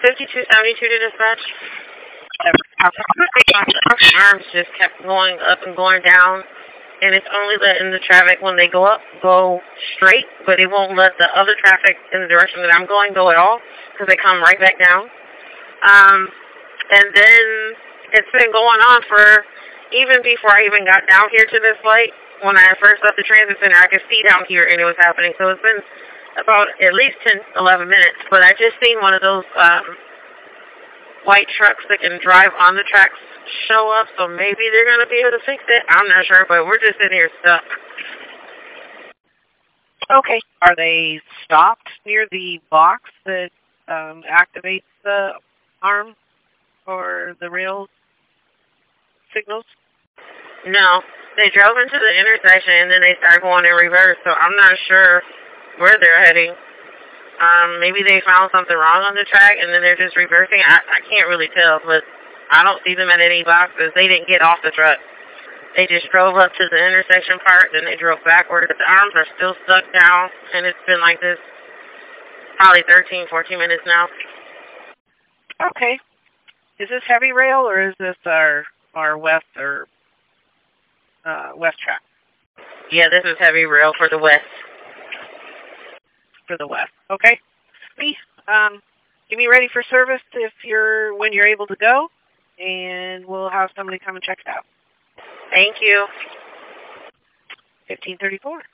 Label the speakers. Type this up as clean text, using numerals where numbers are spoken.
Speaker 1: 5272 to dispatch. Arms just kept going up and going down, and it's only letting the traffic when they go up go straight, but it won't let the other traffic in the direction that I'm going go at all because they come right back down. And then it's been going on for even before I even got down here to this light. When I first left the transit center, I could see down here and it was happening. So it's been about at least 10, 11 minutes. But I just seen one of those white trucks that can drive on the tracks show up. So maybe they're going to be able to fix it. I'm not sure, but we're just sitting here stuck.
Speaker 2: Okay. Are they stopped near the box that activates the arm or the rail signals?
Speaker 1: No. They drove into the intersection and then they started going in reverse, so I'm not sure where they're heading. Maybe they found something wrong on the track and then they're just reversing. I can't really tell, but I don't see them at any boxes. They didn't get off the truck. They just drove up to the intersection part, then they drove backwards. The arms are still stuck down, and it's been like this probably 13, 14 minutes now.
Speaker 2: Okay. Is this heavy rail or is this our west or west track?
Speaker 1: Yeah, this is heavy rail for the west.
Speaker 2: For the west. Okay. Get me ready for service when you're able to go, and we'll have somebody come and check it out.
Speaker 1: Thank you.
Speaker 2: 1534.